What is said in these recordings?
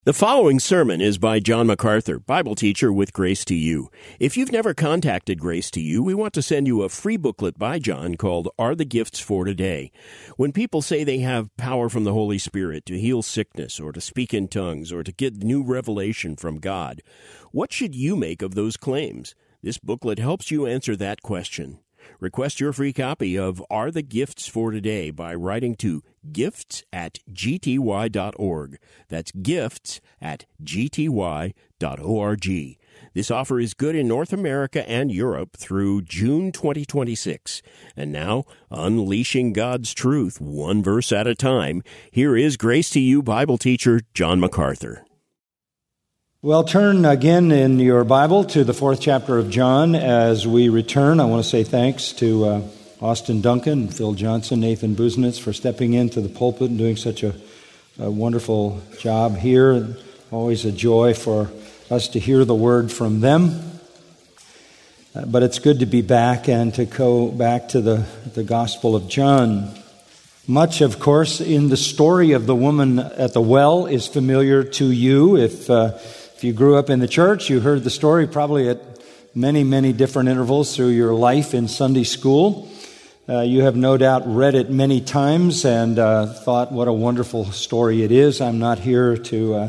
The following sermon is by John MacArthur, Bible teacher with Grace to You. If you've never contacted Grace to You, we want to send you a free booklet by John called Are the Gifts for Today? When people say they have power from the Holy Spirit to heal sickness or to speak in tongues or to get new revelation from God, what should you make of those claims? This booklet helps you answer that question. Request your free copy of Are the Gifts for Today by writing to gifts@gty.org. That's gifts@gty.org. This offer is good in North America and Europe through June 2026. And now, unleashing God's truth one verse at a time, here is Grace to You Bible teacher John MacArthur. Well, turn again in your Bible to the 4th chapter of John. As we return, I want to say thanks to Austin Duncan, Phil Johnson, Nathan Busenitz for stepping into the pulpit and doing such a wonderful job here. Always a joy for us to hear the word from them. But it's good to be back and to go back to the Gospel of John. Much, of course, in the story of the woman at the well is familiar to you. If you grew up in the church, you heard the story probably at many, many different intervals through your life in Sunday school. You have no doubt read it many times and thought what a wonderful story it is. I'm not here to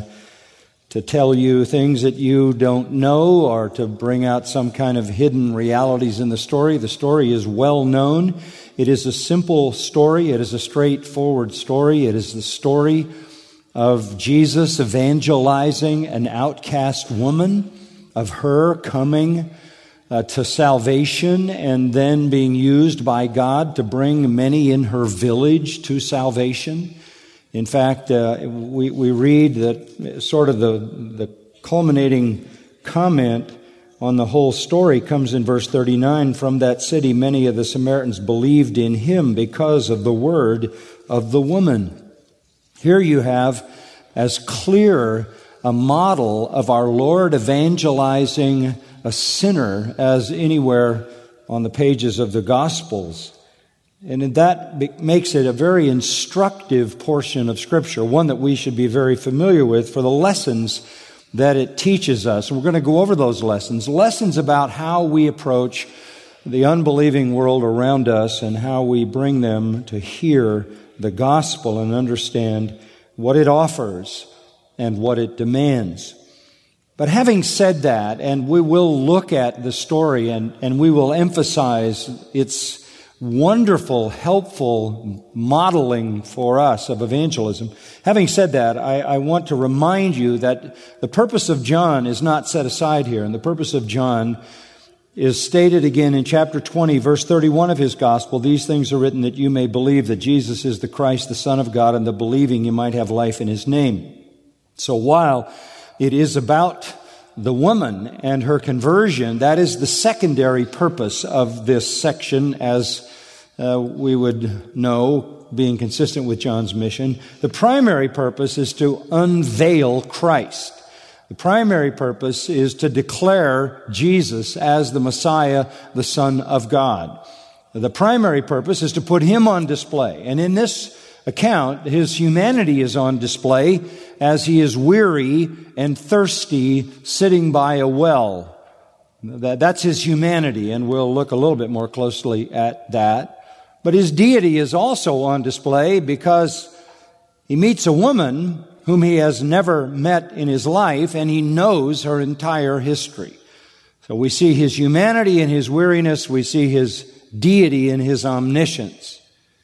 tell you things that you don't know or to bring out some kind of hidden realities in the story. The story is well known. It is a simple story. It is a straightforward story. It is the story of Jesus evangelizing an outcast woman, of her coming to salvation and then being used by God to bring many in her village to salvation. In fact, we read that sort of the culminating comment on the whole story comes in verse 39. From that city, many of the Samaritans believed in him because of the word of the woman. Here you have as clear a model of our Lord evangelizing a sinner as anywhere on the pages of the Gospels. And that makes it a very instructive portion of Scripture, one that we should be very familiar with for the lessons that it teaches us. And we're going to go over those lessons about how we approach the unbelieving world around us and how we bring them to hear the gospel and understand what it offers and what it demands. But having said that, and we will look at the story and we will emphasize its wonderful, helpful modeling for us of evangelism. Having said that, I want to remind you that the purpose of John is not set aside here, and the purpose of John is stated again in chapter 20, verse 31 of his gospel. These things are written that you may believe that Jesus is the Christ, the Son of God, and the believing you might have life in his name. So while it is about the woman and her conversion, that is the secondary purpose of this section, as we would know, being consistent with John's mission. The primary purpose is to unveil Christ. The primary purpose is to declare Jesus as the Messiah, the Son of God. The primary purpose is to put him on display. And in this account, his humanity is on display as he is weary and thirsty sitting by a well. That's his humanity, and we'll look a little bit more closely at that. But his deity is also on display because he meets a woman whom he has never met in his life, and he knows her entire history. So we see his humanity in his weariness. We see his deity in his omniscience.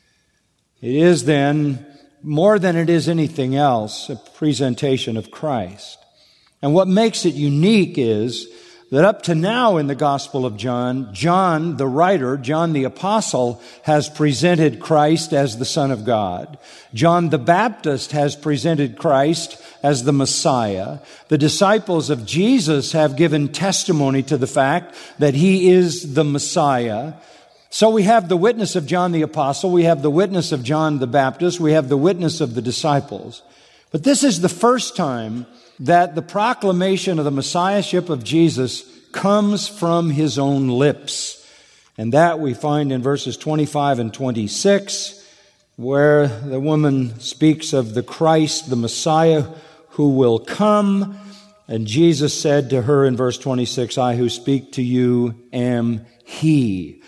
It is then, more than it is anything else, a presentation of Christ. And what makes it unique is that up to now in the Gospel of John, John the writer, John the apostle, has presented Christ as the Son of God. John the Baptist has presented Christ as the Messiah. The disciples of Jesus have given testimony to the fact that he is the Messiah. So we have the witness of John the apostle, we have the witness of John the Baptist, we have the witness of the disciples. But this is the first time that the proclamation of the Messiahship of Jesus comes from his own lips. And that we find in verses 25 and 26, where the woman speaks of the Christ, the Messiah, who will come. And Jesus said to her in verse 26, I who speak to you am He.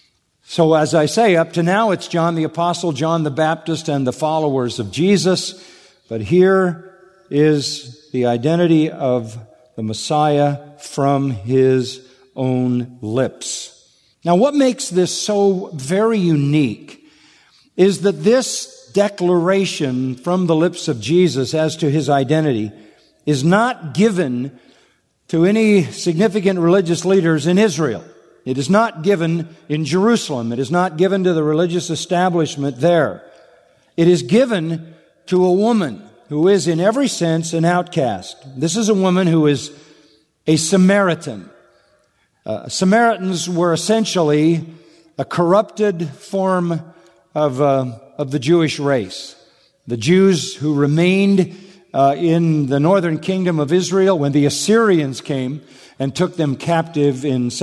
So as I say, up to now it's John the Apostle, John the Baptist, and the followers of Jesus. But here is the identity of the Messiah from His own lips. Now, what makes this so very unique is that this declaration from the lips of Jesus as to His identity is not given to any significant religious leaders in Israel. It is not given in Jerusalem. It is not given to the religious establishment there. It is given to a woman who is in every sense an outcast. This is a woman who is a Samaritan. Samaritans were essentially a corrupted form of the Jewish race. The Jews who remained in the northern kingdom of Israel when the Assyrians came and took them captive in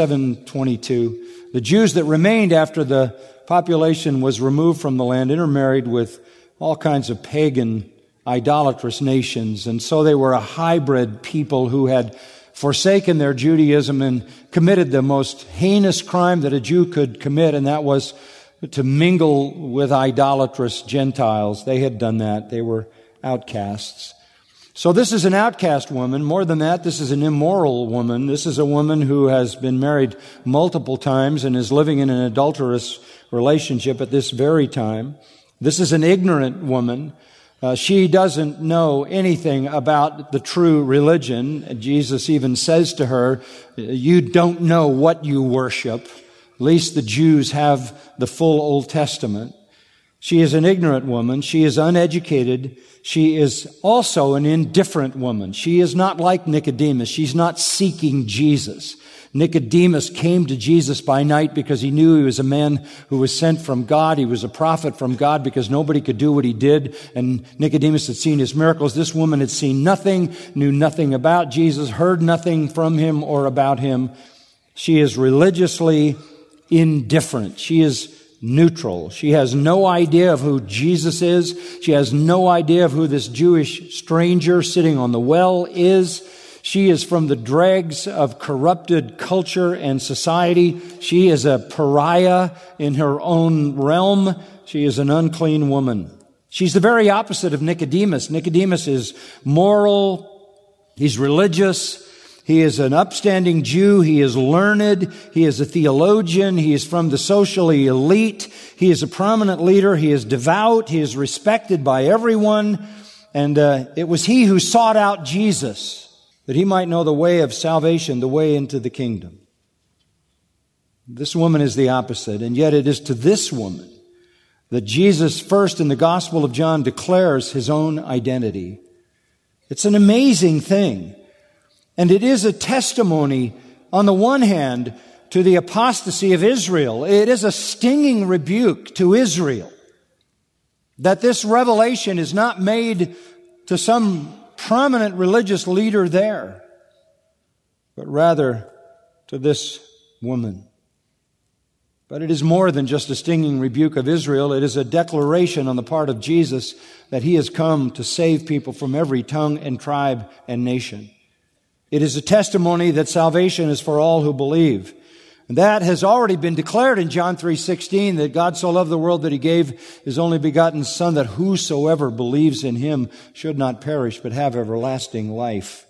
722. The Jews that remained after the population was removed from the land intermarried with all kinds of pagan, idolatrous nations. And so they were a hybrid people who had forsaken their Judaism and committed the most heinous crime that a Jew could commit, and that was to mingle with idolatrous Gentiles. They had done that. They were outcasts. So this is an outcast woman. More than that, this is an immoral woman. This is a woman who has been married multiple times and is living in an adulterous relationship at this very time. This is an ignorant woman. She doesn't know anything about the true religion. Jesus even says to her, you don't know what you worship. At least the Jews have the full Old Testament. She is an ignorant woman. She is uneducated. She is also an indifferent woman. She is not like Nicodemus. She's not seeking Jesus. Nicodemus came to Jesus by night because he knew he was a man who was sent from God. He was a prophet from God because nobody could do what he did. And Nicodemus had seen his miracles. This woman had seen nothing, knew nothing about Jesus, heard nothing from him or about him. She is religiously indifferent. She is neutral. She has no idea of who Jesus is. She has no idea of who this Jewish stranger sitting on the well is. She is from the dregs of corrupted culture and society. She is a pariah in her own realm. She is an unclean woman. She's the very opposite of Nicodemus. Nicodemus is moral. He's religious. He is an upstanding Jew. He is learned. He is a theologian. He is from the socially elite. He is a prominent leader. He is devout. He is respected by everyone. And it was he who sought out Jesus, that he might know the way of salvation, the way into the kingdom. This woman is the opposite, and yet it is to this woman that Jesus first in the Gospel of John declares his own identity. It's an amazing thing, and it is a testimony, on the one hand, to the apostasy of Israel. It is a stinging rebuke to Israel that this revelation is not made to some prominent religious leader there, but rather to this woman. But it is more than just a stinging rebuke of Israel. It is a declaration on the part of Jesus that he has come to save people from every tongue and tribe and nation. It is a testimony that salvation is for all who believe. And that has already been declared in John 3:16, that God so loved the world that he gave his only begotten Son, that whosoever believes in him should not perish but have everlasting life.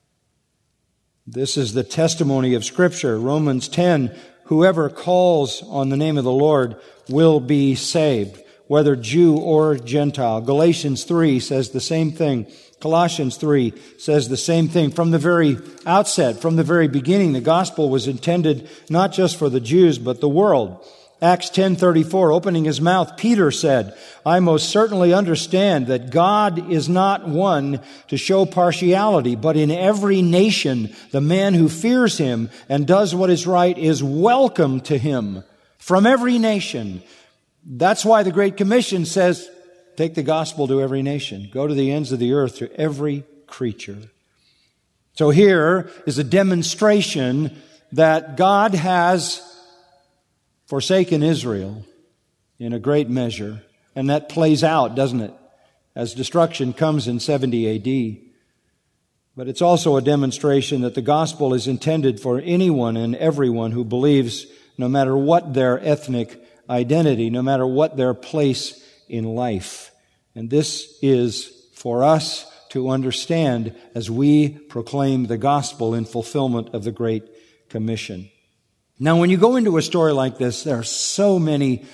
This is the testimony of Scripture. Romans 10, whoever calls on the name of the Lord will be saved, whether Jew or Gentile. Galatians 3 says the same thing. Colossians 3 says the same thing. From the very outset, from the very beginning, the gospel was intended not just for the Jews, but the world. Acts 10:34, opening his mouth, Peter said, I most certainly understand that God is not one to show partiality, but in every nation, the man who fears him and does what is right is welcome to him from every nation. That's why the Great Commission says, take the gospel to every nation. Go to the ends of the earth, to every creature. So here is a demonstration that God has forsaken Israel in a great measure. And that plays out, doesn't it? As destruction comes in 70 AD. But it's also a demonstration that the gospel is intended for anyone and everyone who believes, no matter what their ethnic identity, no matter what their place in life. And this is for us to understand as we proclaim the gospel in fulfillment of the Great Commission. Now, when you go into a story like this, there are so many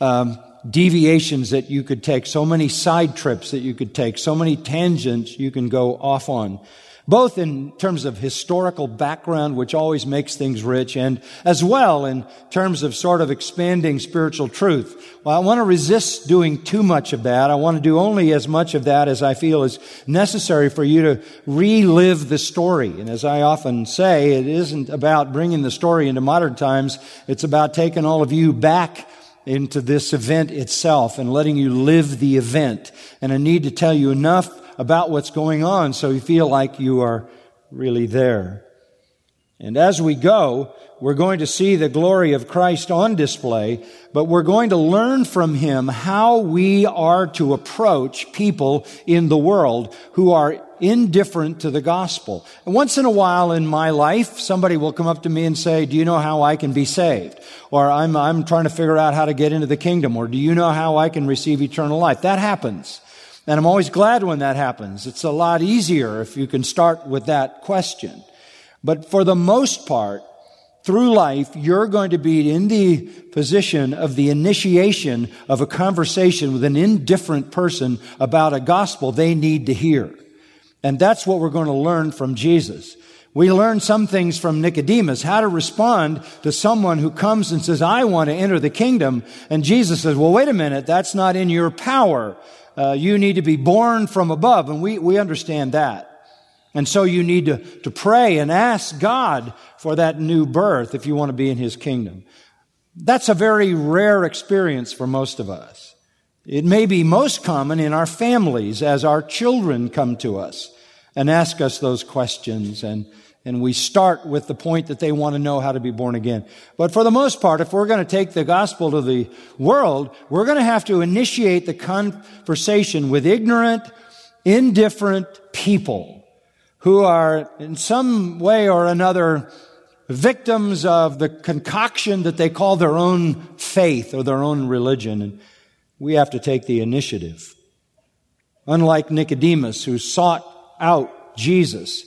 deviations that you could take, so many side trips that you could take, so many tangents you can go off on, both in terms of historical background, which always makes things rich, and as well in terms of sort of expanding spiritual truth. Well, I want to resist doing too much of that. I want to do only as much of that as I feel is necessary for you to relive the story. And as I often say, it isn't about bringing the story into modern times. It's about taking all of you back into this event itself and letting you live the event. And I need to tell you enough about what's going on so you feel like you are really there. And as we go, we're going to see the glory of Christ on display, but we're going to learn from Him how we are to approach people in the world who are indifferent to the gospel. And once in a while in my life, somebody will come up to me and say, "Do you know how I can be saved?" Or I'm trying to figure out how to get into the kingdom. Or, "Do you know how I can receive eternal life?" That happens. And I'm always glad when that happens. It's a lot easier if you can start with that question. But for the most part, through life, you're going to be in the position of the initiation of a conversation with an indifferent person about a gospel they need to hear. And that's what we're going to learn from Jesus. We learn some things from Nicodemus, how to respond to someone who comes and says, "I want to enter the kingdom." And Jesus says, "Well, wait a minute, that's not in your power. You need to be born from above." And we understand that. And so you need to pray and ask God for that new birth if you want to be in His kingdom. That's a very rare experience for most of us. It may be most common in our families as our children come to us and ask us those questions, and we start with the point that they want to know how to be born again. But for the most part, if we're going to take the gospel to the world, we're going to have to initiate the conversation with ignorant, indifferent people who are in some way or another victims of the concoction that they call their own faith or their own religion. And we have to take the initiative. Unlike Nicodemus, who sought out Jesus,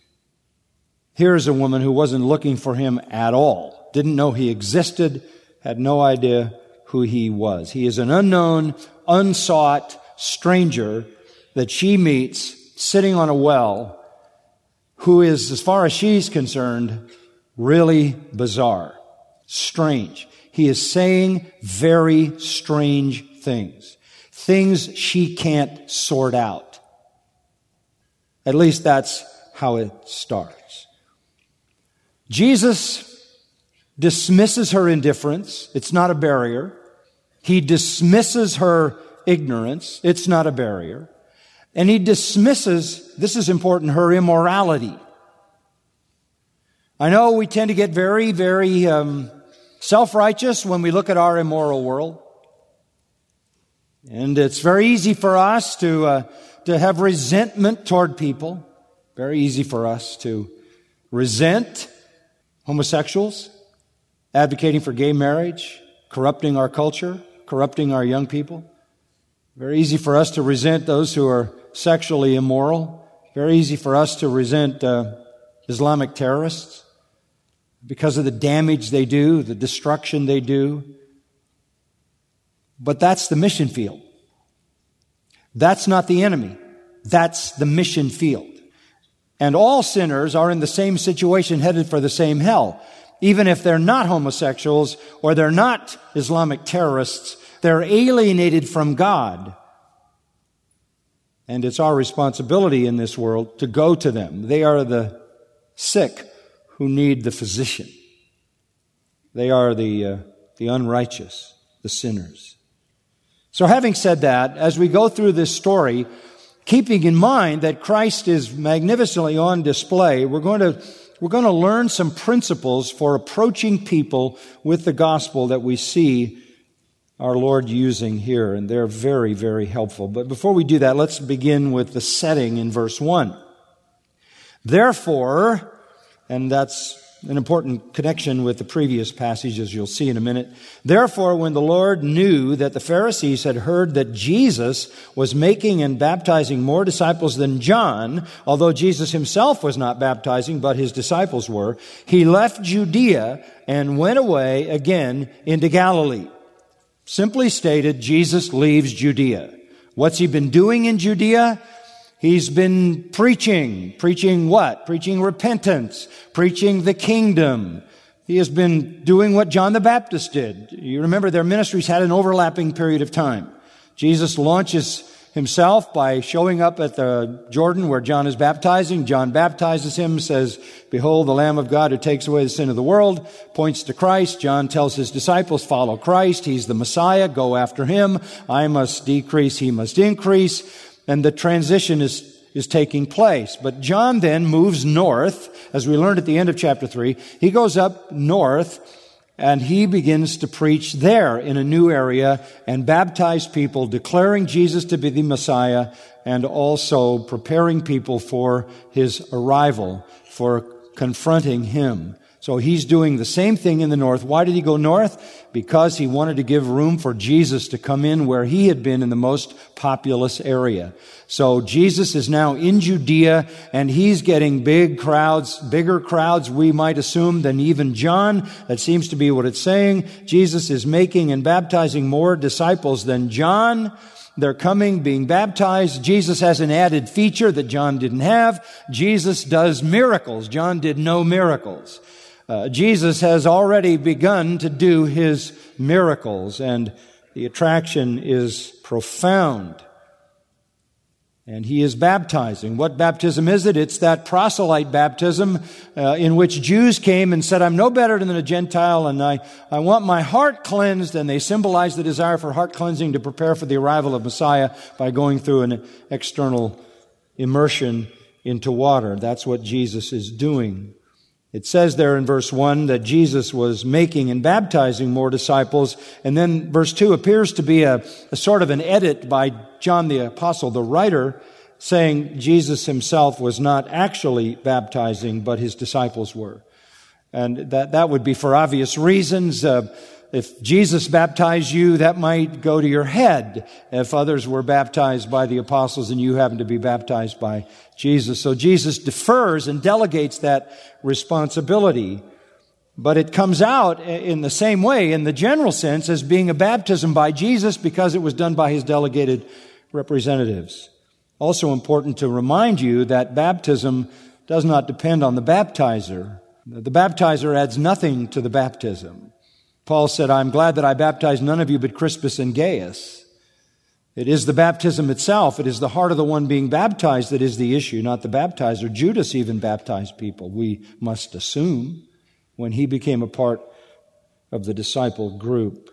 here's a woman who wasn't looking for Him at all, didn't know He existed, had no idea who He was. He is an unknown, unsought stranger that she meets sitting on a well, who is, as far as she's concerned, really bizarre, strange. He is saying very strange things she can't sort out. At least that's how it starts. Jesus dismisses her indifference. It's not a barrier. He dismisses her ignorance. It's not a barrier. And He dismisses, this is important, her immorality. I know we tend to get very, very self-righteous when we look at our immoral world. And it's very easy for us to have resentment toward people. Very easy for us to resent homosexuals, advocating for gay marriage, corrupting our culture, corrupting our young people. Very easy for us to resent those who are sexually immoral. Very easy for us to resent Islamic terrorists because of the damage they do, the destruction they do. But that's the mission field. That's not the enemy. That's the mission field. And all sinners are in the same situation, headed for the same hell. Even if they're not homosexuals or they're not Islamic terrorists, they're alienated from God. And it's our responsibility in this world to go to them. They are the sick who need the physician. They are the unrighteous, the sinners. So having said that, as we go through this story, keeping in mind that Christ is magnificently on display, we're going to learn some principles for approaching people with the gospel that we see our Lord using here, and they're very, very helpful. But before we do that, let's begin with the setting in verse 1. Therefore, and that's an important connection with the previous passage, as you'll see in a minute. Therefore, when the Lord knew that the Pharisees had heard that Jesus was making and baptizing more disciples than John, although Jesus himself was not baptizing, but his disciples were, he left Judea and went away again into Galilee. Simply stated, Jesus leaves Judea. What's he been doing in Judea? He's been preaching. Preaching what? Preaching repentance. Preaching the kingdom. He has been doing what John the Baptist did. You remember their ministries had an overlapping period of time. Jesus launches himself by showing up at the Jordan where John is baptizing. John baptizes him, says, "Behold, the Lamb of God who takes away the sin of the world," points to Christ. John tells his disciples, "Follow Christ. He's the Messiah. Go after him. I must decrease. He must increase." And the transition is taking place. But John then moves north, as we learned at the end of chapter 3. He goes up north, and he begins to preach there in a new area and baptize people, declaring Jesus to be the Messiah, and also preparing people for his arrival, for confronting him. So he's doing the same thing in the north. Why did he go north? Because he wanted to give room for Jesus to come in where he had been in the most populous area. So Jesus is now in Judea, and he's getting bigger crowds, we might assume, than even John. That seems to be what it's saying. Jesus is making and baptizing more disciples than John. They're coming, being baptized. Jesus has an added feature that John didn't have. Jesus does miracles. John did no miracles. Jesus has already begun to do his miracles, and the attraction is profound. And he is baptizing. What baptism is it? It's that proselyte baptism in which Jews came and said, "I'm no better than a Gentile, and I want my heart cleansed." And they symbolize the desire for heart cleansing to prepare for the arrival of Messiah by going through an external immersion into water. That's what Jesus is doing. It says there in verse 1 that Jesus was making and baptizing more disciples. And then verse 2 appears to be a sort of an edit by John the Apostle, the writer, saying Jesus himself was not actually baptizing, but his disciples were. And that would be for obvious reasons. If Jesus baptized you, that might go to your head if others were baptized by the apostles and you happen to be baptized by Jesus. So Jesus defers and delegates that responsibility. But it comes out in the same way, in the general sense, as being a baptism by Jesus because it was done by his delegated representatives. Also important to remind you that baptism does not depend on the baptizer. The baptizer adds nothing to the baptism. Paul said, "I'm glad that I baptized none of you but Crispus and Gaius." It is the baptism itself. It is the heart of the one being baptized that is the issue, not the baptizer. Judas even baptized people, we must assume, when he became a part of the disciple group.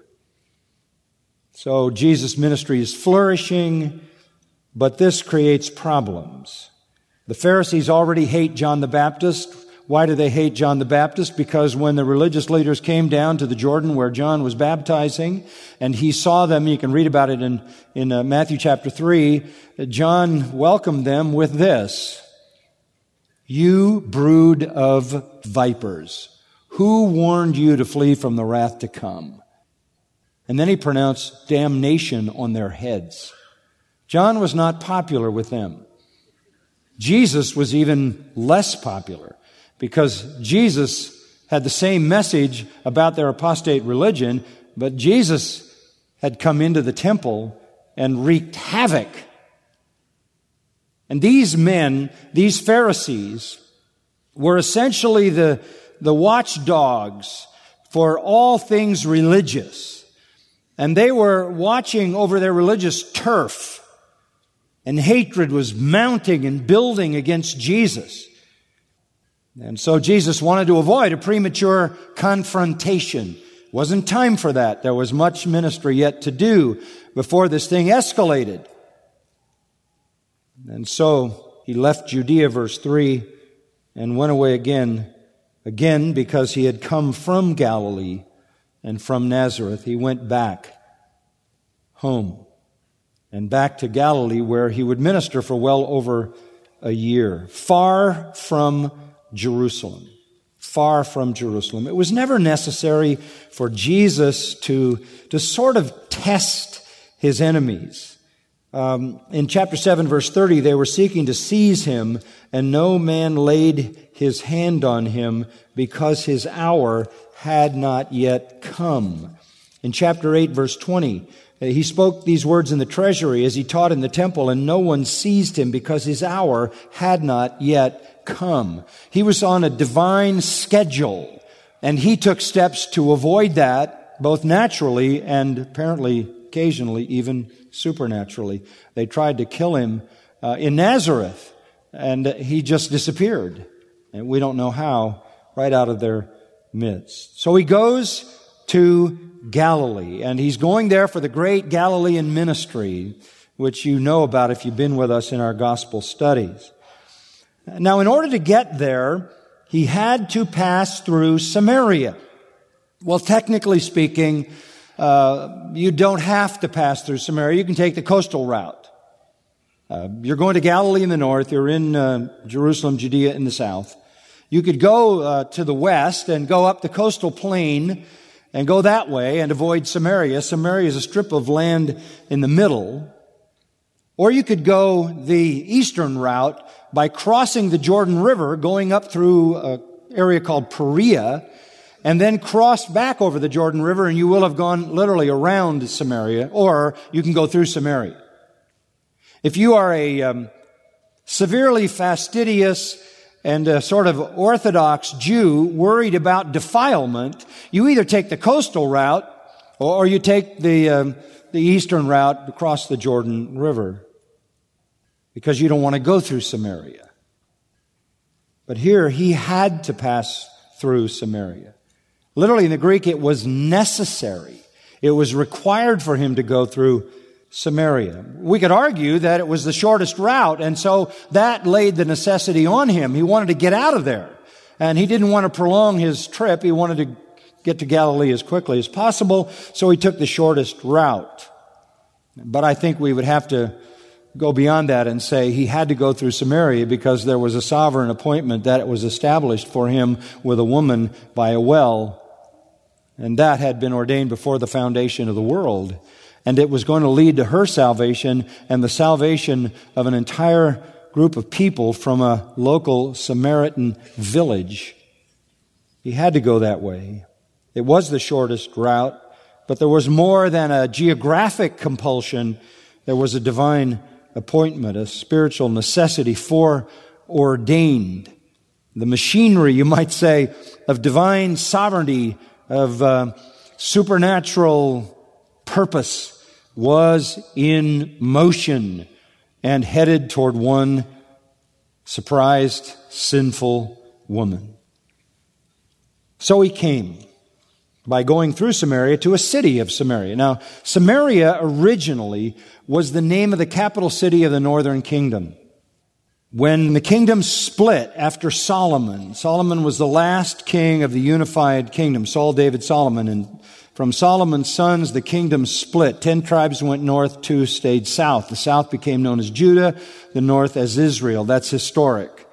So Jesus' ministry is flourishing, but this creates problems. The Pharisees already hate John the Baptist. Why do they hate John the Baptist? Because when the religious leaders came down to the Jordan where John was baptizing, and he saw them, you can read about it in Matthew chapter 3, John welcomed them with this: "You brood of vipers, who warned you to flee from the wrath to come?" And then he pronounced damnation on their heads. John was not popular with them. Jesus was even less popular, because Jesus had the same message about their apostate religion, but Jesus had come into the temple and wreaked havoc. And these men, these Pharisees, were essentially the watchdogs for all things religious. And they were watching over their religious turf. And hatred was mounting and building against Jesus. And so Jesus wanted to avoid a premature confrontation. It wasn't time for that. There was much ministry yet to do before this thing escalated. And so he left Judea, verse 3, and went away again because he had come from Galilee and from Nazareth. He went back home and back to Galilee, where he would minister for well over a year, far from Jerusalem. Far from Jerusalem. It was never necessary for Jesus to sort of test his enemies. In chapter 7, verse 30, they were seeking to seize him, and no man laid his hand on him because his hour had not yet come. In chapter 8, verse 20, he spoke these words in the treasury as he taught in the temple, and no one seized him because his hour had not yet come. He was on a divine schedule, and he took steps to avoid that, both naturally and apparently occasionally even supernaturally. They tried to kill him in Nazareth, and he just disappeared. And we don't know how, right out of their midst. So he goes to Galilee, and he's going there for the great Galilean ministry, which you know about if you've been with us in our gospel studies. Now, in order to get there, he had to pass through Samaria. Well, technically speaking, you don't have to pass through Samaria. You can take the coastal route. You're going to Galilee in the north. You're in Jerusalem, Judea in the south. You could go to the west and go up the coastal plain and go that way and avoid Samaria. Samaria is a strip of land in the middle. Or you could go the eastern route by crossing the Jordan River, going up through an area called Perea, and then cross back over the Jordan River, and you will have gone literally around Samaria, or you can go through Samaria. If you are a severely fastidious and a sort of Orthodox Jew worried about defilement, you either take the coastal route or you take the eastern route across the Jordan River, because you don't want to go through Samaria. But here he had to pass through Samaria. Literally in the Greek, it was necessary. It was required for him to go through Samaria. We could argue that it was the shortest route, and so that laid the necessity on him. He wanted to get out of there, and he didn't want to prolong his trip. He wanted to get to Galilee as quickly as possible, so he took the shortest route. But I think we would have to go beyond that and say he had to go through Samaria because there was a sovereign appointment that was established for him with a woman by a well, and that had been ordained before the foundation of the world. And it was going to lead to her salvation and the salvation of an entire group of people from a local Samaritan village. He had to go that way. It was the shortest route, but there was more than a geographic compulsion. There was a divine appointment, a spiritual necessity foreordained. The machinery, you might say, of divine sovereignty, of supernatural purpose was in motion and headed toward one surprised, sinful woman. So he came by going through Samaria to a city of Samaria. Now, Samaria originally was the name of the capital city of the northern kingdom. When the kingdom split after Solomon was the last king of the unified kingdom, Saul, David, Solomon, and from Solomon's sons, the kingdom split. 10 tribes went north, 2 stayed south. The south became known as Judah, the north as Israel. That's historic.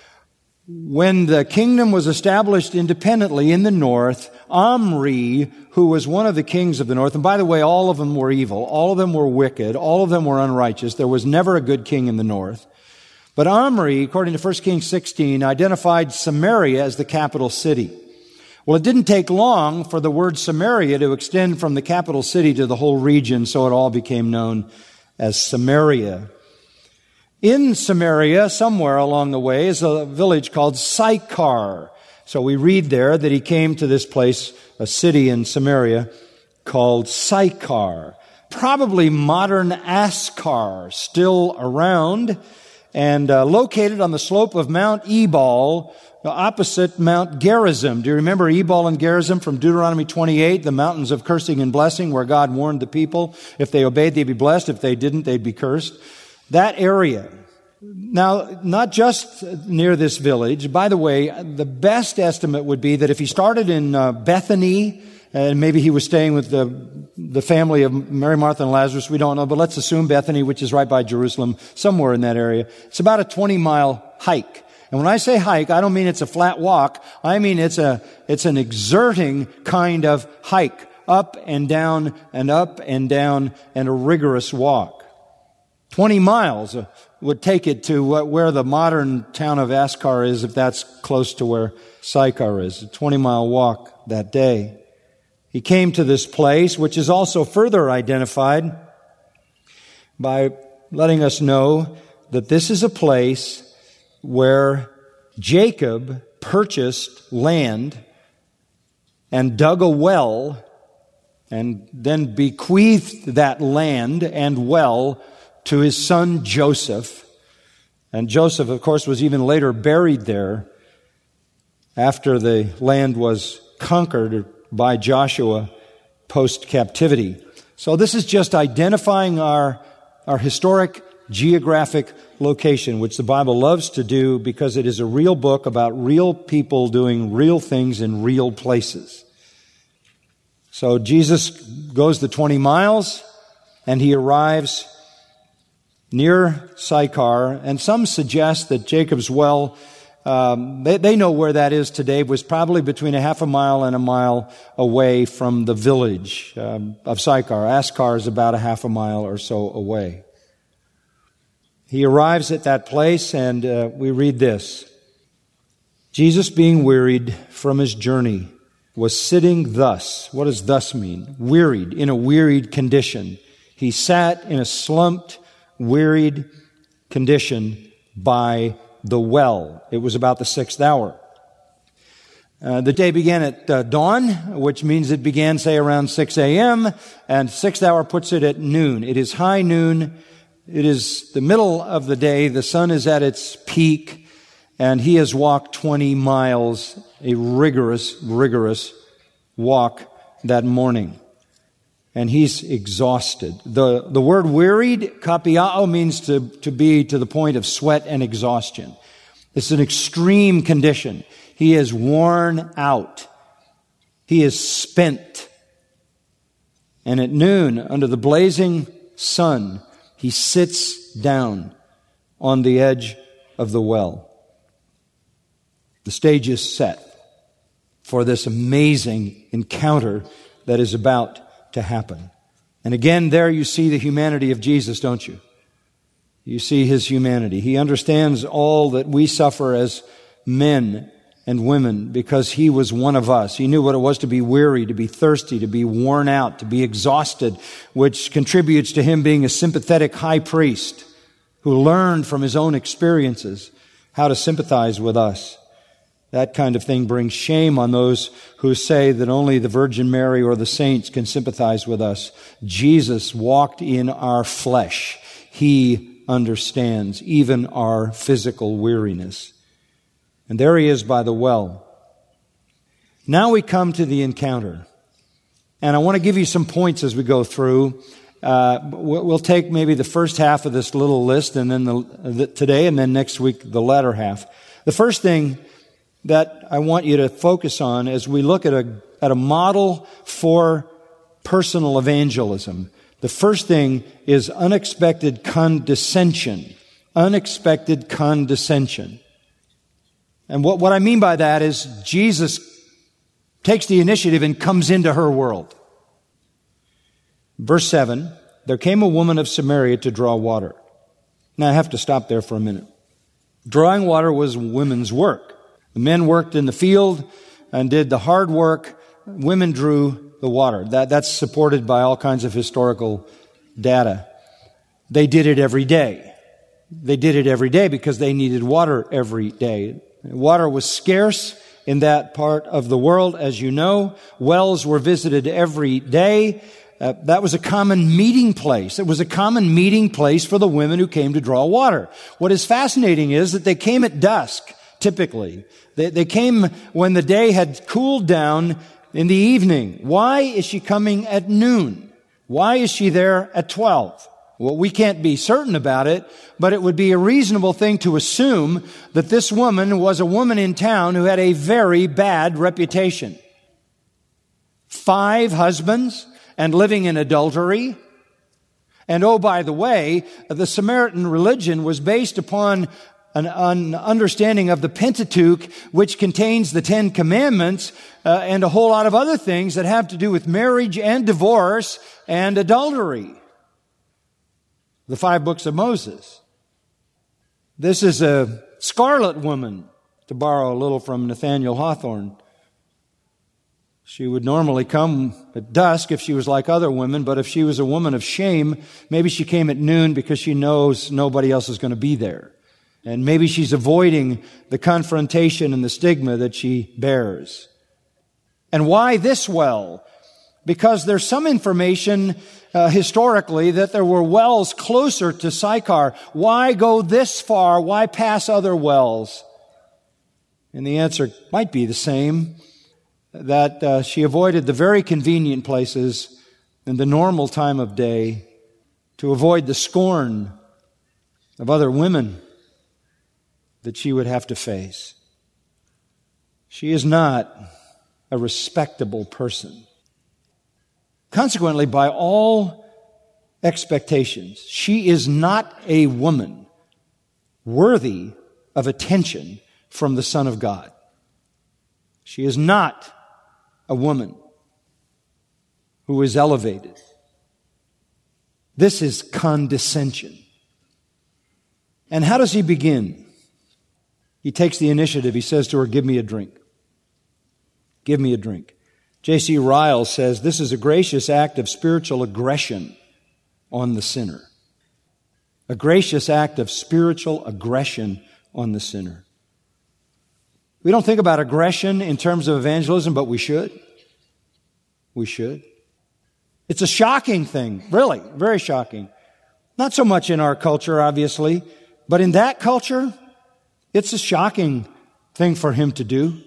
When the kingdom was established independently in the north, Omri, who was one of the kings of the north, and by the way, all of them were evil, all of them were wicked, all of them were unrighteous. There was never a good king in the north. But Omri, according to 1 Kings 16, identified Samaria as the capital city. Well, it didn't take long for the word Samaria to extend from the capital city to the whole region, so it all became known as Samaria. In Samaria, somewhere along the way, is a village called Sychar. So we read there that he came to this place, a city in Samaria, called Sychar. Probably modern Askar, still around, and located on the slope of Mount Ebal, opposite Mount Gerizim. Do you remember Ebal and Gerizim from Deuteronomy 28, the mountains of cursing and blessing, where God warned the people, if they obeyed, they'd be blessed. If they didn't, they'd be cursed. That area. Now, not just near this village. By the way, the best estimate would be that if he started in Bethany And maybe he was staying with the family of Mary, Martha, and Lazarus. We don't know, but let's assume Bethany, which is right by Jerusalem, somewhere in that area. It's about a 20-mile hike. And when I say hike, I don't mean it's a flat walk. I mean it's an exerting kind of hike, up and down and up and down, and a rigorous walk. 20 miles would take it to where the modern town of Askar is, if that's close to where Sychar is. A 20-mile walk that day. He came to this place, which is also further identified by letting us know that this is a place where Jacob purchased land and dug a well and then bequeathed that land and well to his son Joseph. And Joseph, of course, was even later buried there after the land was conquered by Joshua post-captivity. So this is just identifying our historic geographic location, which the Bible loves to do because it is a real book about real people doing real things in real places. So Jesus goes the 20 miles and he arrives near Sychar, and some suggest that Jacob's well, they know where that is today, was probably between a half a mile and a mile away from the village of Sychar. Askar is about a half a mile or so away. He arrives at that place, and we read this. Jesus, being wearied from his journey, was sitting thus. What does thus mean? Wearied, in a wearied condition. He sat in a slumped, wearied condition by the well. It was about the 6th hour. The day began at dawn, which means it began, say, around 6 a.m., and 6th hour puts it at noon. It is high noon. It is the middle of the day. The sun is at its peak, and he has walked 20 miles, a rigorous walk that morning. And he's exhausted. The word wearied, kapiao, means to be to the point of sweat and exhaustion. It's an extreme condition. He is worn out. He is spent. And at noon, under the blazing sun, he sits down on the edge of the well. The stage is set for this amazing encounter that is about to happen. And again, there you see the humanity of Jesus, don't you? You see his humanity. He understands all that we suffer as men and women because he was one of us. He knew what it was to be weary, to be thirsty, to be worn out, to be exhausted, which contributes to him being a sympathetic high priest who learned from his own experiences how to sympathize with us. That kind of thing brings shame on those who say that only the Virgin Mary or the saints can sympathize with us. Jesus walked in our flesh. He understands even our physical weariness. And there he is by the well. Now we come to the encounter. And I want to give you some points as we go through. We'll take maybe the first half of this little list and then today, and then next week the latter half. The first thing that I want you to focus on as we look at a model for personal evangelism. The first thing is unexpected condescension. Unexpected condescension. And what I mean by that is Jesus takes the initiative and comes into her world. Verse 7, there came a woman of Samaria to draw water. Now I have to stop there for a minute. Drawing water was women's work. The men worked in the field and did the hard work. Women drew the water. That's supported by all kinds of historical data. They did it every day. They did it every day because they needed water every day. Water was scarce in that part of the world, as you know. Wells were visited every day. That was a common meeting place. It was a common meeting place for the women who came to draw water. What is fascinating is that they came at dusk, typically. They came when the day had cooled down in the evening. Why is she coming at noon? Why is she there at 12? Well, we can't be certain about it, but it would be a reasonable thing to assume that this woman was a woman in town who had a very bad reputation 5 husbands and living in adultery. And oh, by the way, the Samaritan religion was based upon an understanding of the Pentateuch, which contains the 10 Commandments and a whole lot of other things that have to do with marriage and divorce and adultery. The 5 books of Moses. This is a scarlet woman, to borrow a little from Nathaniel Hawthorne. She would normally come at dusk if she was like other women, but if she was a woman of shame, maybe she came at noon because she knows nobody else is going to be there. And maybe she's avoiding the confrontation and the stigma that she bears. And why this well? Because there's some information historically that there were wells closer to Sychar. Why go this far? Why pass other wells? And the answer might be the same, that she avoided the very convenient places in the normal time of day to avoid the scorn of other women that she would have to face. She is not a respectable person. Consequently, by all expectations, she is not a woman worthy of attention from the Son of God. She is not a woman who is elevated. This is condescension. And how does he begin? He takes the initiative. He says to her, "Give me a drink. Give me a drink." J.C. Ryle says this is a gracious act of spiritual aggression on the sinner. A gracious act of spiritual aggression on the sinner. We don't think about aggression in terms of evangelism, but we should. We should. It's a shocking thing, really, very shocking. Not so much in our culture, obviously, but in that culture, it's a shocking thing for him to do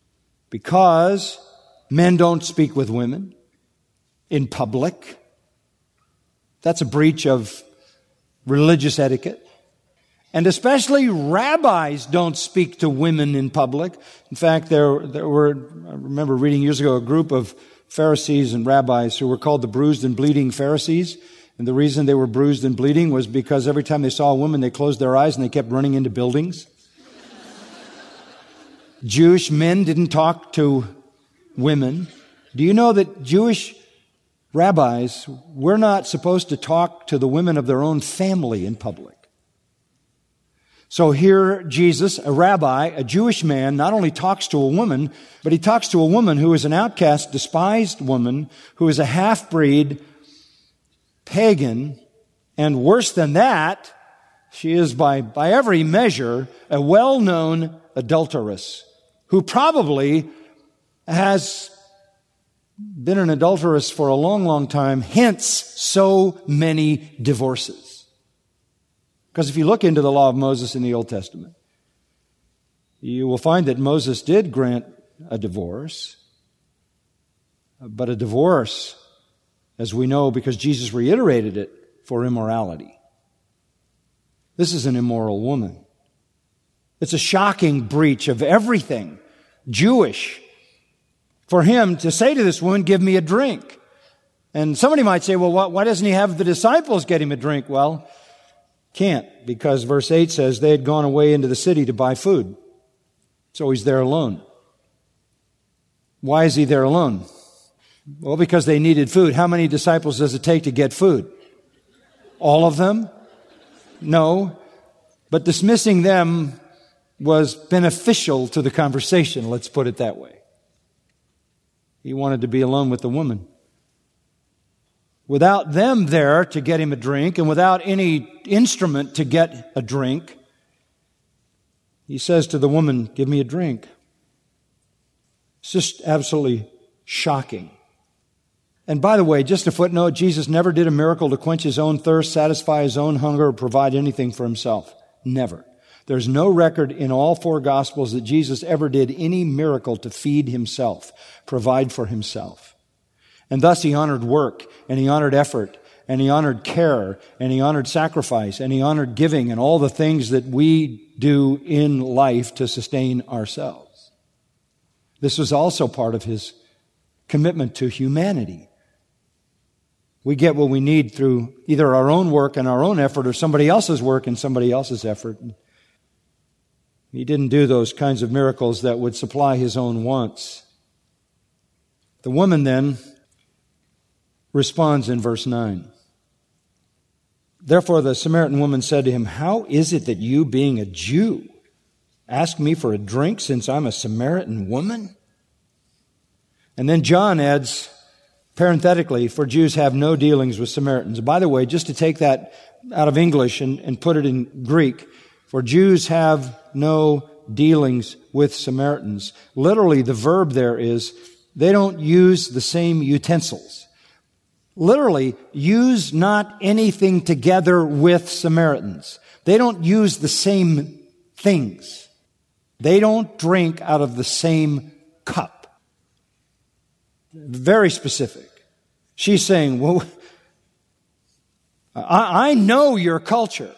because men don't speak with women in public. That's a breach of religious etiquette. And especially rabbis don't speak to women in public. In fact, there were, I remember reading years ago, a group of Pharisees and rabbis who were called the bruised and bleeding Pharisees. And the reason they were bruised and bleeding was because every time they saw a woman, they closed their eyes and they kept running into buildings. Jewish men didn't talk to women. Do you know that Jewish rabbis, we're not supposed to talk to the women of their own family in public? So here Jesus, a rabbi, a Jewish man, not only talks to a woman, but he talks to a woman who is an outcast, despised woman, who is a half-breed, pagan, and worse than that, she is by every measure a well-known adulteress, who probably has been an adulteress for a long, long time, hence so many divorces. Because if you look into the law of Moses in the Old Testament, you will find that Moses did grant a divorce, but a divorce, as we know, because Jesus reiterated it, for immorality. This is an immoral woman. It's a shocking breach of everything Jewish for him to say to this woman, "Give me a drink." And somebody might say, well, why doesn't he have the disciples get him a drink? Well, can't, because verse 8 says they had gone away into the city to buy food. So he's there alone. Why is he there alone? Well, because they needed food. How many disciples does it take to get food? All of them? No. But dismissing them was beneficial to the conversation, let's put it that way. He wanted to be alone with the woman. Without them there to get him a drink, and without any instrument to get a drink, he says to the woman, "Give me a drink." It's just absolutely shocking. And by the way, just a footnote, Jesus never did a miracle to quench his own thirst, satisfy his own hunger, or provide anything for himself. Never. There's no record in all 4 Gospels that Jesus ever did any miracle to feed himself, provide for himself. And thus he honored work, and he honored effort, and he honored care, and he honored sacrifice, and he honored giving, and all the things that we do in life to sustain ourselves. This was also part of his commitment to humanity. We get what we need through either our own work and our own effort or somebody else's work and somebody else's effort. He didn't do those kinds of miracles that would supply his own wants. The woman then responds in verse 9. Therefore the Samaritan woman said to him, "How is it that you, being a Jew, ask me for a drink since I'm a Samaritan woman?" And then John adds, parenthetically, "For Jews have no dealings with Samaritans." By the way, just to take that out of English and put it in Greek, for Jews have no dealings with Samaritans. Literally, the verb there is, they don't use the same utensils. Literally, use not anything together with Samaritans. They don't use the same things. They don't drink out of the same cup. Very specific. She's saying, well, I know your culture.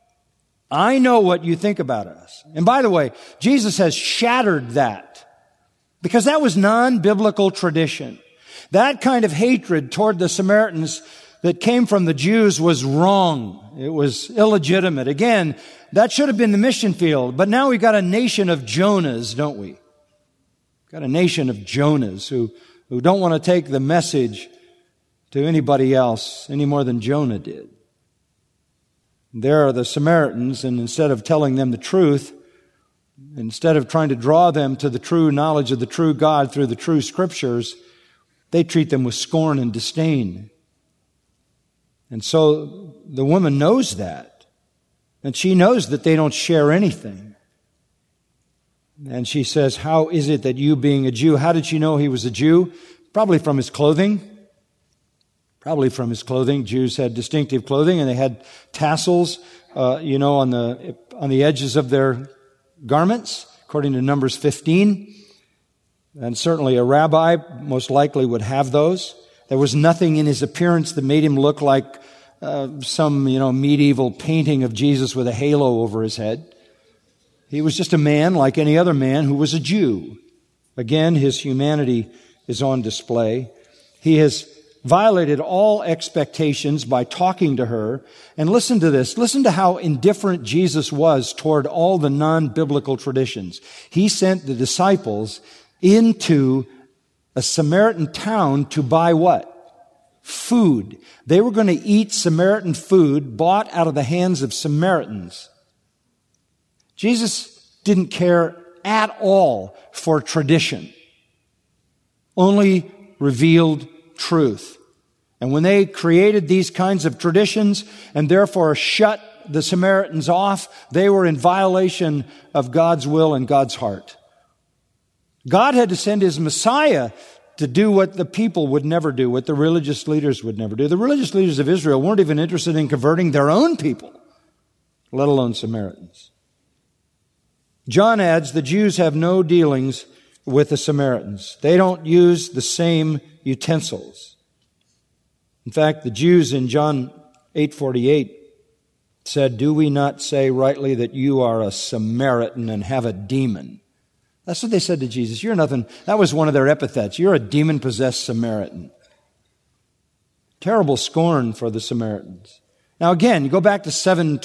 I know what you think about us. And by the way, Jesus has shattered that because that was non-biblical tradition. That kind of hatred toward the Samaritans that came from the Jews was wrong. It was illegitimate. Again, that should have been the mission field. But now we've got a nation of Jonahs, don't we? We've got a nation of Jonahs who don't want to take the message to anybody else any more than Jonah did. There are the Samaritans, and instead of telling them the truth, instead of trying to draw them to the true knowledge of the true God through the true Scriptures, they treat them with scorn and disdain. And so the woman knows that. And she knows that they don't share anything. And she says, "How is it that you, being a Jew," how did she know he was a Jew? Probably from his clothing. Probably from his clothing. Jews had distinctive clothing, and they had tassels, on the edges of their garments, according to Numbers 15. And certainly a rabbi most likely would have those. There was nothing in his appearance that made him look like some medieval painting of Jesus with a halo over his head. He was just a man like any other man who was a Jew. Again, his humanity is on display. He has violated all expectations by talking to her. And listen to this. Listen to how indifferent Jesus was toward all the non-biblical traditions. He sent the disciples into a Samaritan town to buy what? Food. They were going to eat Samaritan food bought out of the hands of Samaritans. Jesus didn't care at all for tradition. Only revealed truth. And when they created these kinds of traditions and therefore shut the Samaritans off, they were in violation of God's will and God's heart. God had to send His Messiah to do what the people would never do, what the religious leaders would never do. The religious leaders of Israel weren't even interested in converting their own people, let alone Samaritans. John adds, the Jews have no dealings with the Samaritans. They don't use the same utensils. In fact, the Jews in John 8:48 said, "Do we not say rightly that you are a Samaritan and have a demon?" That's what they said to Jesus. You're nothing. That was one of their epithets. You're a demon-possessed Samaritan. Terrible scorn for the Samaritans. Now again, you go back to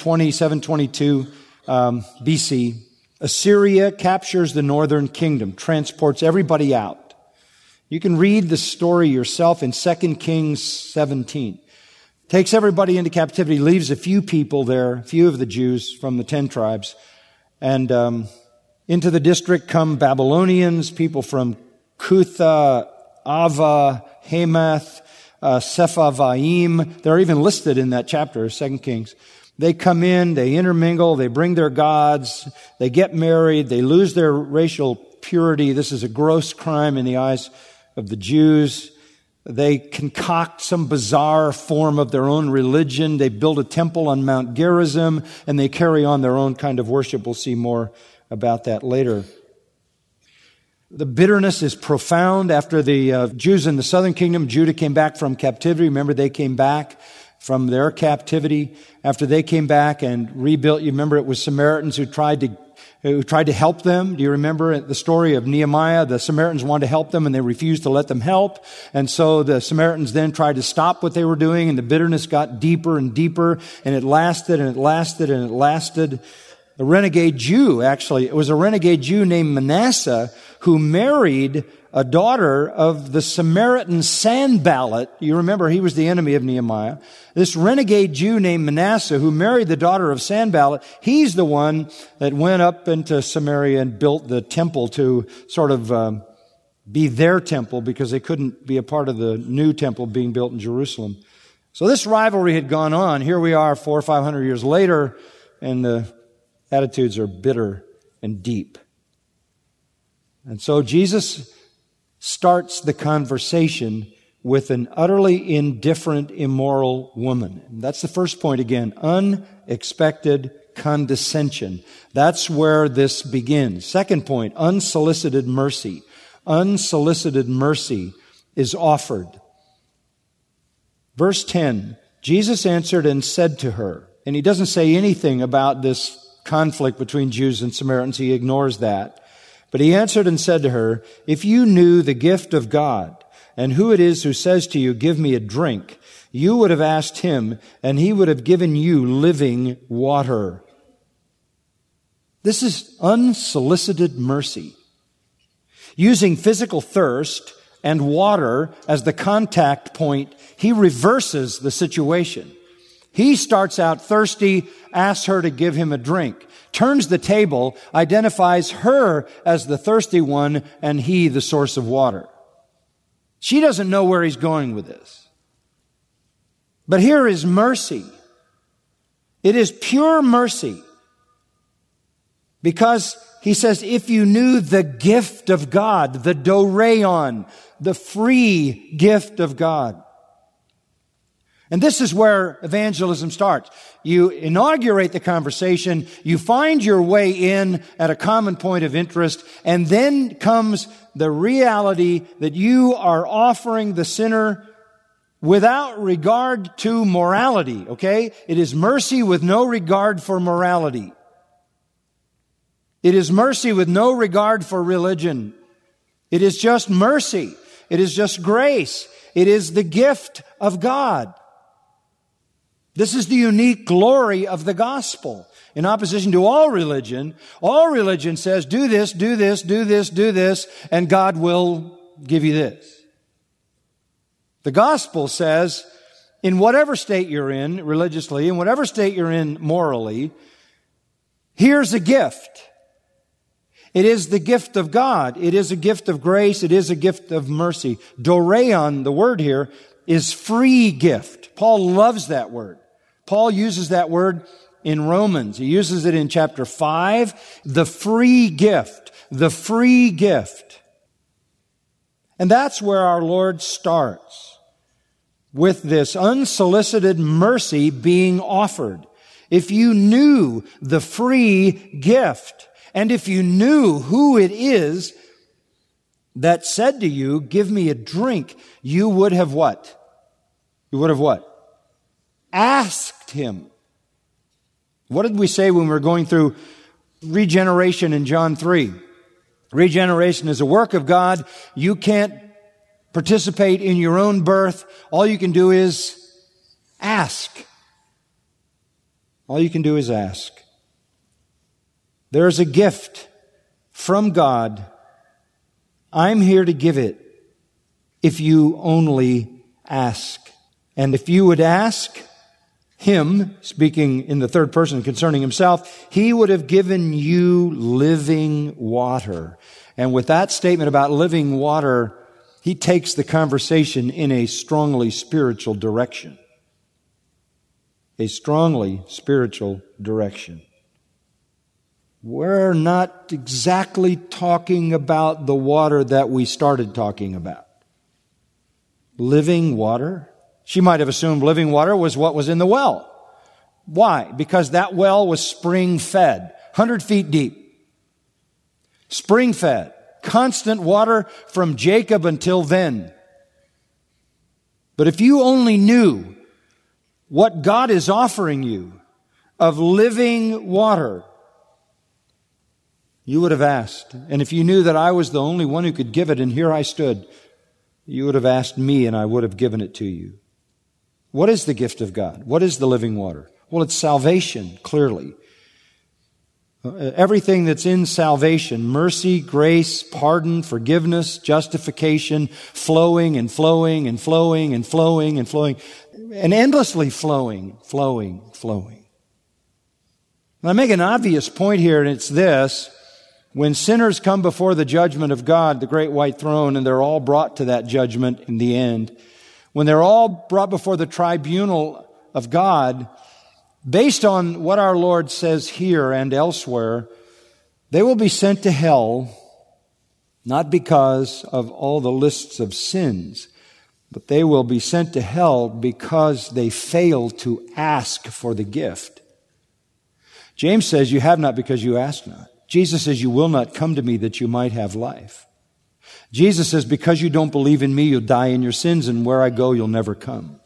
722 BC. Assyria captures the northern kingdom, transports everybody out. You can read the story yourself in 2 Kings 17. Takes everybody into captivity, leaves a few people there, a few of the Jews from the 10 tribes. And into the district come Babylonians, people from Cutha, Ava, Hamath, Sepharvaim. They're even listed in that chapter, 2 Kings. They come in, they intermingle, they bring their gods, they get married, they lose their racial purity. This is a gross crime in the eyes of the Jews. They concoct some bizarre form of their own religion. They build a temple on Mount Gerizim, and they carry on their own kind of worship. We'll see more about that later. The bitterness is profound. After the Jews in the southern kingdom, Judah came back from captivity. Remember, they came back from their captivity. After they came back and rebuilt, you remember it was Samaritans who tried to who tried to help them. Do you remember the story of Nehemiah? The Samaritans wanted to help them and they refused to let them help. And so the Samaritans then tried to stop what they were doing, and the bitterness got deeper and deeper, and it lasted and it lasted and it lasted. A renegade Jew, actually, it was a renegade Jew named Manasseh who married a daughter of the Samaritan Sanballat. You remember he was the enemy of Nehemiah. This renegade Jew named Manasseh who married the daughter of Sanballat, he's the one that went up into Samaria and built the temple to sort of be their temple because they couldn't be a part of the new temple being built in Jerusalem. So this rivalry had gone on. Here we are 400 or 500 years later, and the attitudes are bitter and deep. And so Jesus starts the conversation with an utterly indifferent, immoral woman. And that's the first point again, unexpected condescension. That's where this begins. Second point, unsolicited mercy. Unsolicited mercy is offered. Verse 10, Jesus answered and said to her, and he doesn't say anything about this conflict between Jews and Samaritans. He ignores that. But he answered and said to her, if you knew the gift of God and who it is who says to you, give me a drink, you would have asked him and he would have given you living water. This is unsolicited mercy. Using physical thirst and water as the contact point, he reverses the situation. He starts out thirsty, asks her to give him a drink, turns the table, identifies her as the thirsty one, and he the source of water. She doesn't know where he's going with this. But here is mercy. It is pure mercy. Because he says, if you knew the gift of God, the doreon, the free gift of God. And this is where evangelism starts. You inaugurate the conversation, you find your way in at a common point of interest, and then comes the reality that you are offering the sinner without regard to morality, okay? It is mercy with no regard for morality. It is mercy with no regard for religion. It is just mercy. It is just grace. It is the gift of God. This is the unique glory of the gospel. In opposition to all religion says, do this, do this, do this, do this, and God will give you this. The gospel says, in whatever state you're in religiously, in whatever state you're in morally, here's a gift. It is the gift of God. It is a gift of grace. It is a gift of mercy. Doreon, the word here, is free gift. Paul loves that word. Paul uses that word in Romans. He uses it in chapter 5. The free gift. The free gift. And that's where our Lord starts. With this unsolicited mercy being offered. If you knew the free gift, and if you knew who it is that said to you, give me a drink, you would have what? You would have what? Asked him. What did we say when we were going through regeneration in John 3? Regeneration is a work of God. You can't participate in your own birth. All you can do is ask. All you can do is ask. There's a gift from God. I'm here to give it if you only ask. And if you would ask him, speaking in the third person concerning himself, he would have given you living water. And with that statement about living water, he takes the conversation in a strongly spiritual direction. A strongly spiritual direction. We're not exactly talking about the water that we started talking about. Living water? She might have assumed living water was what was in the well. Why? Because that well was spring-fed, 100 feet deep. Spring-fed, constant water from Jacob until then. But if you only knew what God is offering you of living water, you would have asked. And if you knew that I was the only one who could give it, and here I stood, you would have asked me, and I would have given it to you. What is the gift of God? What is the living water? Well, it's salvation, clearly. Everything that's in salvation, mercy, grace, pardon, forgiveness, justification, flowing and flowing and flowing and flowing and flowing, and endlessly flowing. And I make an obvious point here, and it's this. When sinners come before the judgment of God, the great white throne, and they're all brought to that judgment in the end, when they're all brought before the tribunal of God, based on what our Lord says here and elsewhere, they will be sent to hell, not because of all the lists of sins, but they will be sent to hell because they failed to ask for the gift. James says, you have not because you ask not. Jesus says, you will not come to me that you might have life. Jesus says, because you don't believe in me, you'll die in your sins, and where I go, you'll never come.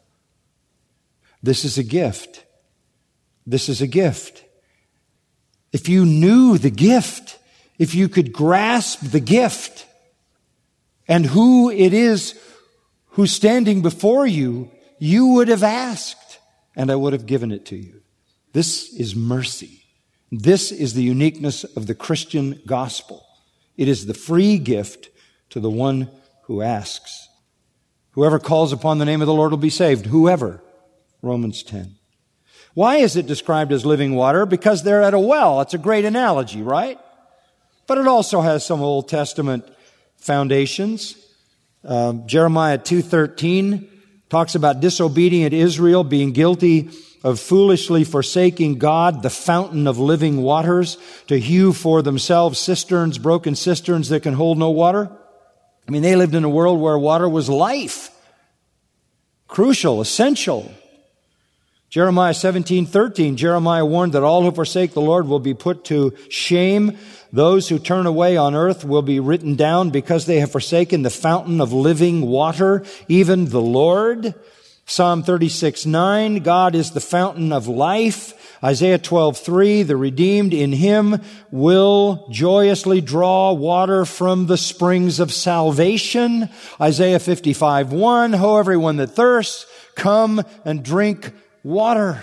This is a gift. This is a gift. If you knew the gift, if you could grasp the gift, and who it is who's standing before you, you would have asked, and I would have given it to you. This is mercy. This is the uniqueness of the Christian gospel. It is the free gift to the one who asks. Whoever calls upon the name of the Lord will be saved. Whoever. Romans 10. Why is it described as living water? Because they're at a well. It's a great analogy, right? But it also has some Old Testament foundations. Jeremiah 2:13 talks about disobedient Israel being guilty of foolishly forsaking God, the fountain of living waters, to hew for themselves cisterns, broken cisterns that can hold no water. I mean, they lived in a world where water was life. Crucial, essential. Jeremiah 17:13, Jeremiah warned that all who forsake the Lord will be put to shame. Those who turn away on earth will be written down because they have forsaken the fountain of living water, even the Lord. Psalm 36:9, God is the fountain of life. Isaiah 12:3, the redeemed in Him will joyously draw water from the springs of salvation. Isaiah 55:1, ho, everyone that thirsts, come and drink water.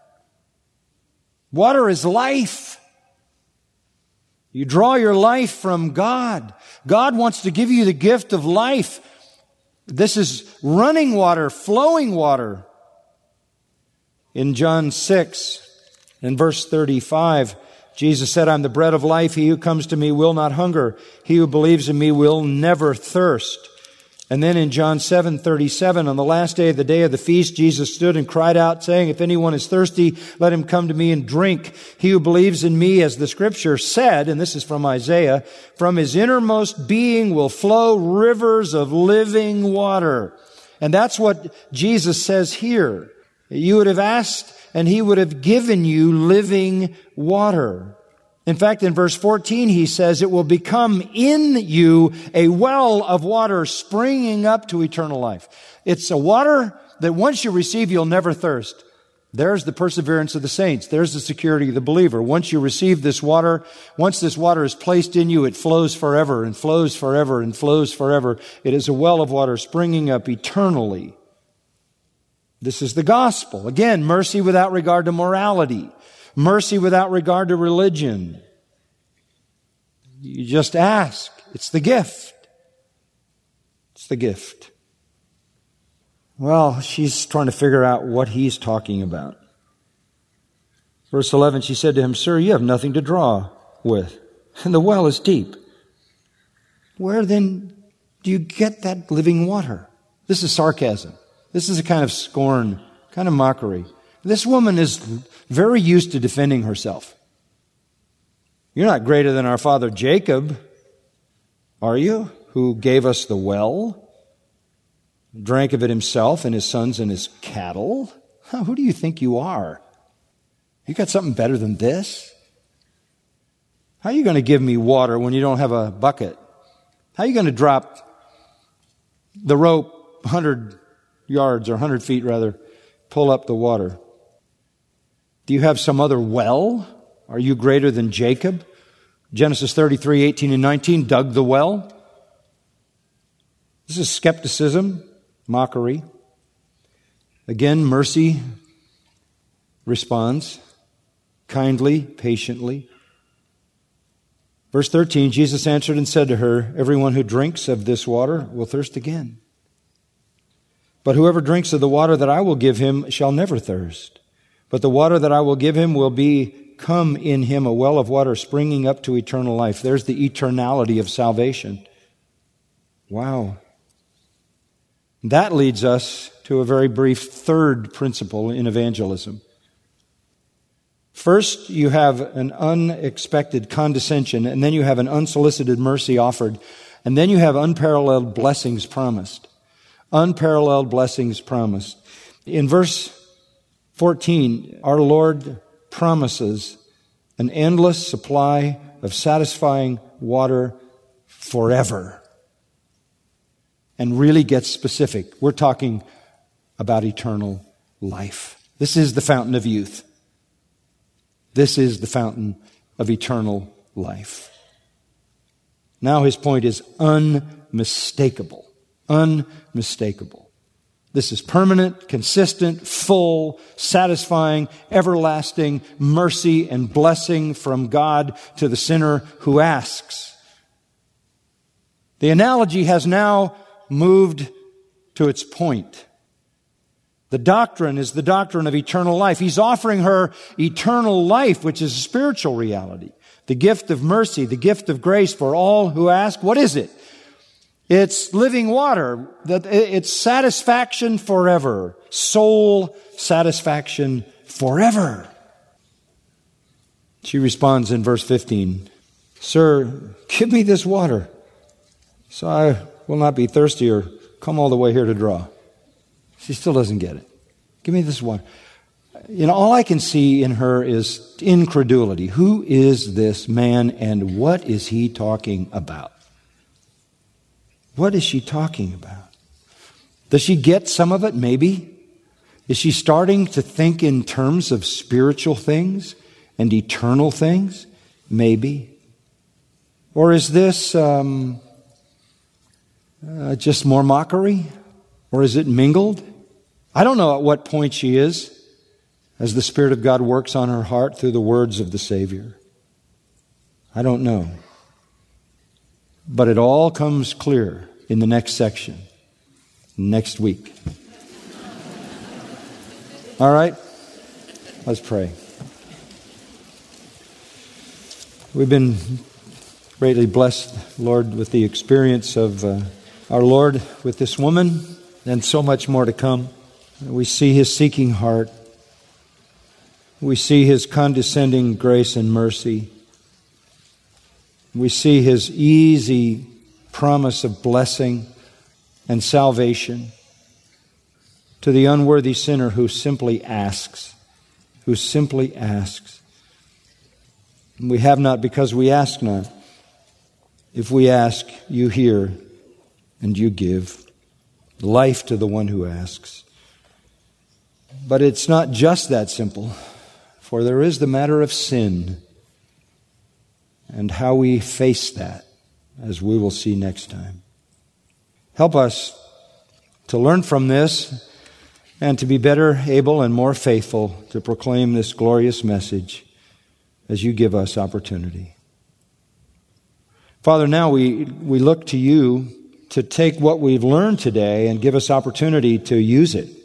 Water is life. You draw your life from God. God wants to give you the gift of life. This is running water, flowing water. In John 6, in verse 35, Jesus said, I'm the bread of life. He who comes to me will not hunger. He who believes in me will never thirst. And then in John 7:37, on the last day of the day of the feast, Jesus stood and cried out, saying, if anyone is thirsty, let him come to me and drink. He who believes in me, as the scripture said, and this is from Isaiah, from his innermost being will flow rivers of living water. And that's what Jesus says here. You would have asked, and He would have given you living water. In fact, in verse 14, He says, it will become in you a well of water springing up to eternal life. It's a water that once you receive, you'll never thirst. There's the perseverance of the saints. There's the security of the believer. Once you receive this water, once this water is placed in you, it flows forever and flows forever and flows forever. It is a well of water springing up eternally. This is the gospel. Again, mercy without regard to morality. Mercy without regard to religion. You just ask. It's the gift. It's the gift. Well, she's trying to figure out what he's talking about. Verse 11, she said to him, Sir, you have nothing to draw with, and the well is deep. Where then do you get that living water? This is sarcasm. This is a kind of scorn, kind of mockery. This woman is very used to defending herself. You're not greater than our father Jacob, are you? Who gave us the well, drank of it himself and his sons and his cattle. Who do you think you are? You got something better than this? How are you going to give me water when you don't have a bucket? How are you going to drop the rope 100 yards or 100 feet rather, pull up the water? Do you have some other well? Are you greater than Jacob, Genesis 33, 18 and 19, dug the well. This is skepticism, mockery. Again, mercy responds kindly, patiently. Verse 13, Jesus answered and said to her, everyone who drinks of this water will thirst again. But whoever drinks of the water that I will give him shall never thirst. But the water that I will give him will become in him a well of water springing up to eternal life. There's the eternality of salvation. Wow. That leads us to a very brief third principle in evangelism. First, you have an unexpected condescension, and then you have an unsolicited mercy offered, and then you have unparalleled blessings promised. Unparalleled blessings promised. In verse 14, our Lord promises an endless supply of satisfying water forever. And really gets specific. We're talking about eternal life. This is the fountain of youth. This is the fountain of eternal life. Now his point is unmistakable. Unmistakable. This is permanent, consistent, full, satisfying, everlasting mercy and blessing from God to the sinner who asks. The analogy has now moved to its point. The doctrine is the doctrine of eternal life. He's offering her eternal life, which is a spiritual reality. The gift of mercy, the gift of grace for all who ask. What is it? It's living water. It's satisfaction forever. Soul satisfaction forever. She responds in verse 15, Sir, give me this water, so I will not be thirsty or come all the way here to draw. She still doesn't get it. Give me this water. All I can see in her is incredulity. Who is this man and what is he talking about? What is she talking about? Does she get some of it? Maybe. Is she starting to think in terms of spiritual things and eternal things? Maybe. Or is this just more mockery? Or is it mingled? I don't know at what point she is as the Spirit of God works on her heart through the words of the Savior. I don't know. But it all comes clear in the next section, next week. All right? Let's pray. We've been greatly blessed, Lord, with the experience of our Lord with this woman, and so much more to come. We see His seeking heart. We see His condescending grace and mercy. We see His easy promise of blessing and salvation to the unworthy sinner who simply asks. We have not because we ask not. If we ask, you hear and you give life to the one who asks. But it's not just that simple, for there is the matter of sin and how we face that, as we will see next time. Help us to learn from this and to be better able and more faithful to proclaim this glorious message as you give us opportunity. Father, now we look to you to take what we've learned today and give us opportunity to use it,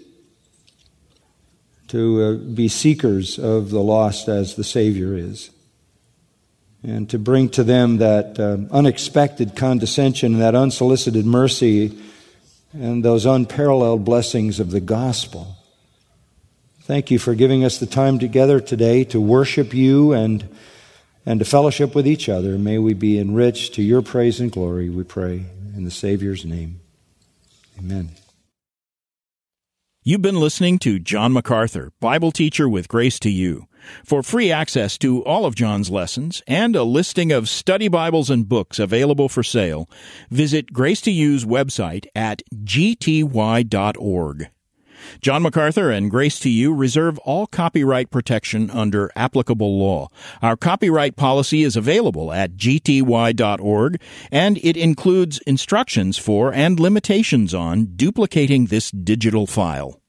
to be seekers of the lost as the Savior is, and to bring to them that unexpected condescension, that unsolicited mercy, and those unparalleled blessings of the gospel. Thank you for giving us the time together today to worship you and to fellowship with each other. May we be enriched to your praise and glory, we pray, in the Savior's name. Amen. You've been listening to John MacArthur, Bible teacher with Grace to You. For free access to all of John's lessons and a listing of study Bibles and books available for sale, visit Grace to You's website at gty.org. John MacArthur and Grace to You reserve all copyright protection under applicable law. Our copyright policy is available at gty.org, and it includes instructions for and limitations on duplicating this digital file.